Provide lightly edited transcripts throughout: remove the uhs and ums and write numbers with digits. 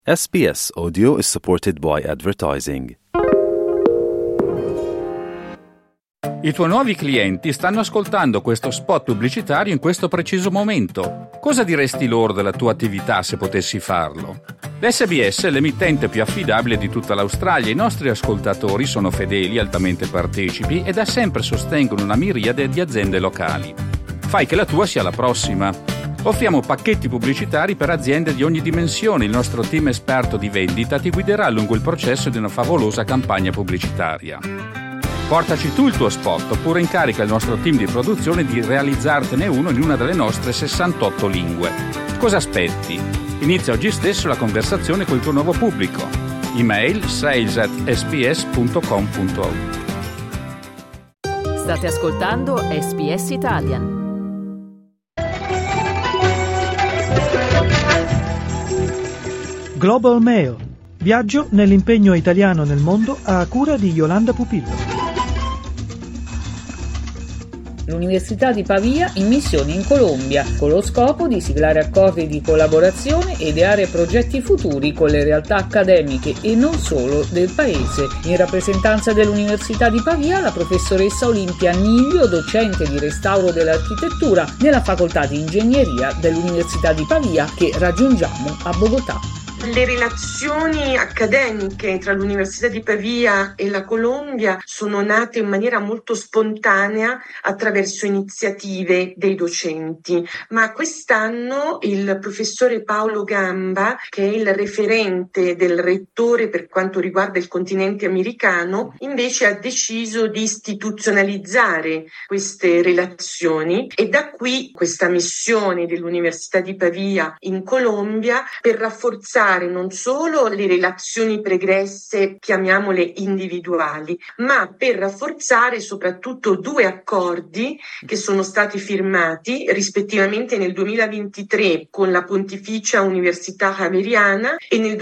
SBS Audio is supported by advertising. I tuoi nuovi clienti stanno ascoltando questo spot pubblicitario in questo preciso momento. Cosa diresti loro della tua attività se potessi farlo? L'SBS è l'emittente più affidabile di tutta l'Australia. I nostri ascoltatori sono fedeli, altamente partecipi e da sempre sostengono una miriade di aziende locali. Fai che la tua sia la prossima. Offriamo pacchetti pubblicitari per aziende di ogni dimensione. Il nostro team esperto di vendita ti guiderà lungo il processo di una favolosa campagna pubblicitaria. Portaci tu il tuo spot oppure incarica il nostro team di produzione di realizzartene uno in una delle nostre 68 lingue. Cosa aspetti? Inizia oggi stesso la conversazione col tuo nuovo pubblico. Email sales@sbs.com.au. State ascoltando SBS Italian. Global Mail. Viaggio nell'impegno italiano nel mondo a cura di Yolanda Pupillo. L'Università di Pavia in missione in Colombia, con lo scopo di siglare accordi di collaborazione e ideare progetti futuri con le realtà accademiche e non solo del paese. In rappresentanza dell'Università di Pavia, la professoressa Olimpia Niglio, docente di restauro dell'architettura nella facoltà di ingegneria dell'Università di Pavia, che raggiungiamo a Bogotà. Le relazioni accademiche tra l'Università di Pavia e la Colombia sono nate in maniera molto spontanea attraverso iniziative dei docenti, ma quest'anno il professore Paolo Gamba, che è il referente del rettore per quanto riguarda il continente americano, invece ha deciso di istituzionalizzare queste relazioni e da qui questa missione dell'Università di Pavia in Colombia per rafforzare non solo le relazioni pregresse, chiamiamole individuali, ma per rafforzare soprattutto due accordi che sono stati firmati rispettivamente nel 2023 con la Pontificia Università Javeriana e nel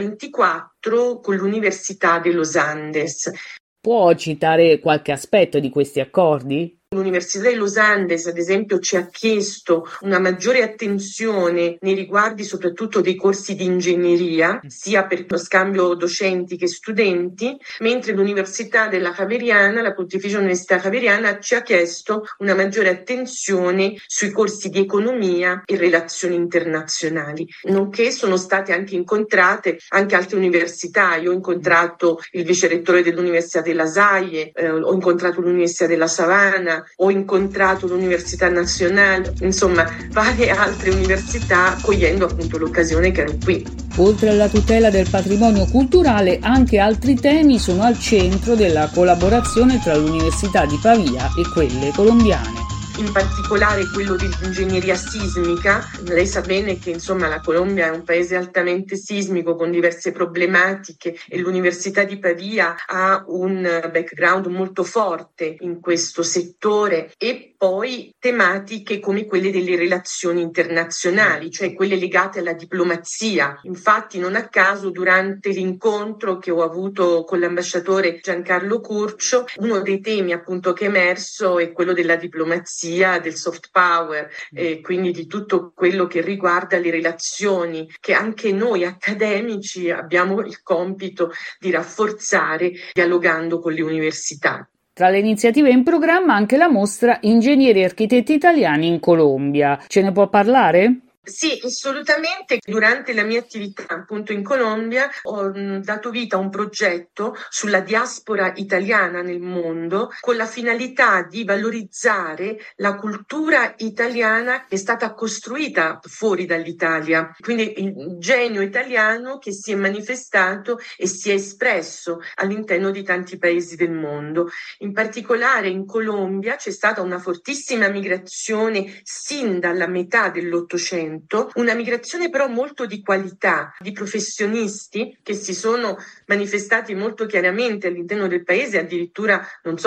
2024 con l'Università de Los Andes. Può citare qualche aspetto di questi accordi? L'Università di Los Andes, ad esempio, ci ha chiesto una maggiore attenzione nei riguardi soprattutto dei corsi di ingegneria, sia per lo scambio docenti che studenti, mentre l'Università della Javeriana, la Pontificia Università Javeriana, ci ha chiesto una maggiore attenzione sui corsi di economia e relazioni internazionali. Nonché sono state anche incontrate anche altre università. Io ho incontrato il vicerettore dell'Università della Salle, ho incontrato l'Università della Savana, ho incontrato l'Università Nazionale, insomma varie altre università, cogliendo appunto l'occasione che ero qui. Oltre alla tutela del patrimonio culturale, anche altri temi sono al centro della collaborazione tra l'Università di Pavia e quelle colombiane. In particolare quello dell'ingegneria sismica. Lei sa bene che insomma la Colombia è un paese altamente sismico con diverse problematiche e l'Università di Pavia ha un background molto forte in questo settore, e poi tematiche come quelle delle relazioni internazionali, cioè quelle legate alla diplomazia. Infatti non a caso durante l'incontro che ho avuto con l'ambasciatore Giancarlo Curcio, uno dei temi appunto che è emerso è quello della diplomazia, del soft power, e quindi di tutto quello che riguarda le relazioni che anche noi accademici abbiamo il compito di rafforzare dialogando con le università. Tra le iniziative in programma anche la mostra Ingegneri e Architetti Italiani in Colombia. Ce ne può parlare? Sì, assolutamente. Durante la mia attività appunto in Colombia ho dato vita a un progetto sulla diaspora italiana nel mondo con la finalità di valorizzare la cultura italiana che è stata costruita fuori dall'Italia, quindi il genio italiano che si è manifestato e si è espresso all'interno di tanti paesi del mondo. In particolare in Colombia c'è stata una fortissima migrazione sin dalla metà dell'Ottocento, una migrazione però molto di qualità, di professionisti che si sono manifestati molto chiaramente all'interno del paese, addirittura,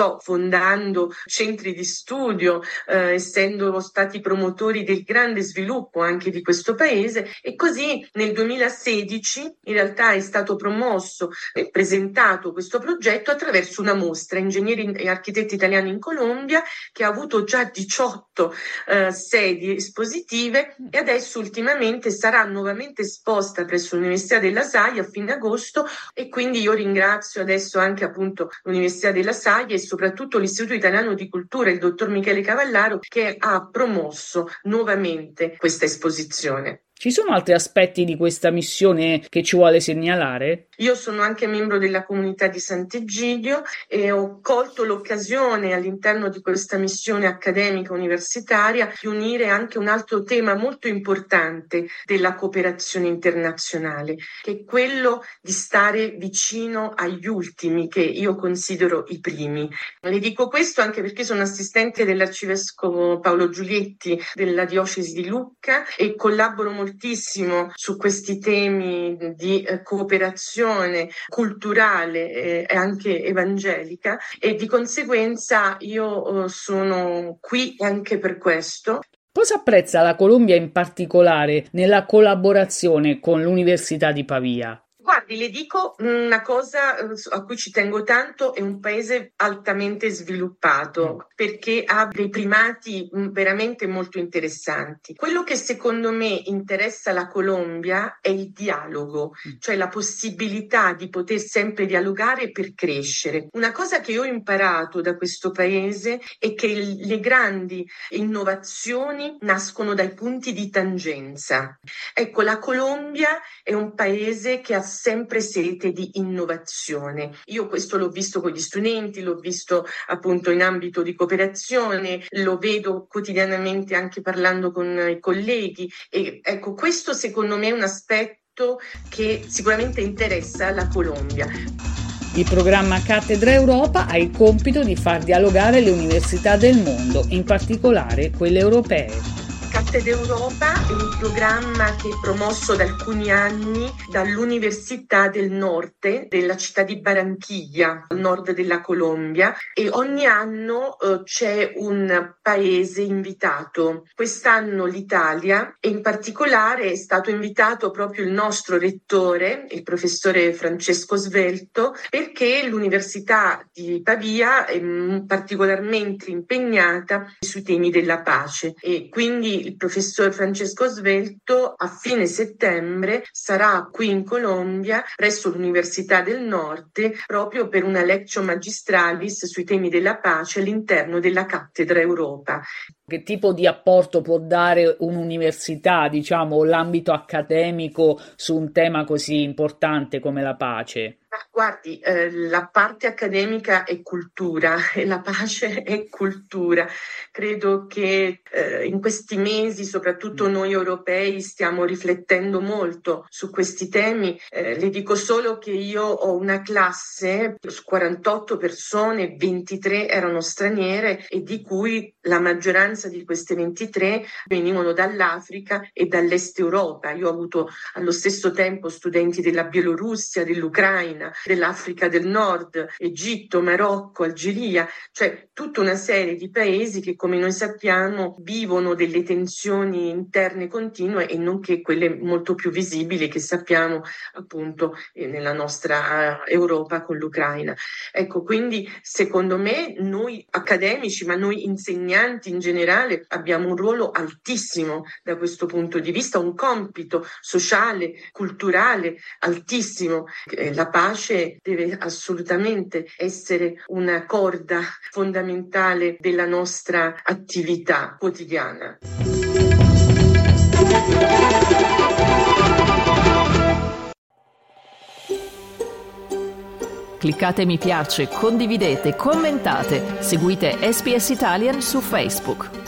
fondando centri di studio, essendo stati promotori del grande sviluppo anche di questo paese. E così nel 2016 in realtà è stato promosso e presentato questo progetto attraverso una mostra Ingegneri e Architetti Italiani in Colombia, che ha avuto già 18 sedi espositive, e adesso adesso ultimamente sarà nuovamente esposta presso l'Università della Saia a fine agosto, e quindi io ringrazio adesso anche appunto l'Università della Saia e soprattutto l'Istituto Italiano di Cultura, il dottor Michele Cavallaro, che ha promosso nuovamente questa esposizione. Ci sono altri aspetti di questa missione che ci vuole segnalare? Io sono anche membro della comunità di Sant'Egidio e ho colto l'occasione all'interno di questa missione accademica universitaria di unire anche un altro tema molto importante della cooperazione internazionale, che è quello di stare vicino agli ultimi, che io considero i primi. Le dico questo anche perché sono assistente dell'arcivescovo Paolo Giulietti della diocesi di Lucca e collaboro moltissimo su questi temi di cooperazione culturale e anche evangelica, e di conseguenza io sono qui anche per questo. Cosa apprezza la Colombia in particolare nella collaborazione con l'Università di Pavia? Guardi, le dico una cosa a cui ci tengo tanto: è un paese altamente sviluppato perché ha dei primati veramente molto interessanti. Quello che secondo me interessa la Colombia è il dialogo, cioè la possibilità di poter sempre dialogare per crescere. Una cosa che io ho imparato da questo paese è che le grandi innovazioni nascono dai punti di tangenza. Ecco, la Colombia è un paese che ha sempre sete di innovazione. Io questo l'ho visto con gli studenti, l'ho visto appunto in ambito di cooperazione, lo vedo quotidianamente anche parlando con i colleghi, e ecco, questo secondo me è un aspetto che sicuramente interessa la Colombia. Il programma Cattedra Europa ha il compito di far dialogare le università del mondo, in particolare quelle europee. Cattedra Europa è un programma che è promosso da alcuni anni dall'Università del Norte della città di Barranquilla, al nord della Colombia, e ogni anno c'è un paese invitato. Quest'anno l'Italia, e in particolare è stato invitato proprio il nostro rettore, il professore Francesco Svelto, perché l'Università di Pavia è particolarmente impegnata sui temi della pace, e quindi il professor Francesco Svelto a fine settembre sarà qui in Colombia presso l'Università del Nord proprio per una lectio magistralis sui temi della pace all'interno della Cattedra Europa. Che tipo di apporto può dare un'università, diciamo, l'ambito accademico su un tema così importante come la pace? Guardi, la parte accademica è cultura e la pace è cultura. Credo che in questi mesi, soprattutto noi europei, stiamo riflettendo molto su questi temi. Le dico solo che io ho una classe su 48 persone, 23 erano straniere, e di cui la maggioranza di queste 23 venivano dall'Africa e dall'Est Europa. Io ho avuto allo stesso tempo studenti della Bielorussia, dell'Ucraina, dell'Africa del Nord, Egitto, Marocco, Algeria, cioè tutta una serie di paesi che, come noi sappiamo, vivono delle tensioni interne continue, e nonché quelle molto più visibili che sappiamo appunto nella nostra Europa con l'Ucraina. Ecco, quindi secondo me noi accademici, ma noi insegnanti in generale, abbiamo un ruolo altissimo da questo punto di vista, un compito sociale, culturale altissimo. La pace deve assolutamente essere una corda fondamentale della nostra attività quotidiana. Cliccate mi piace, condividete, commentate, seguite SPS Italian su Facebook.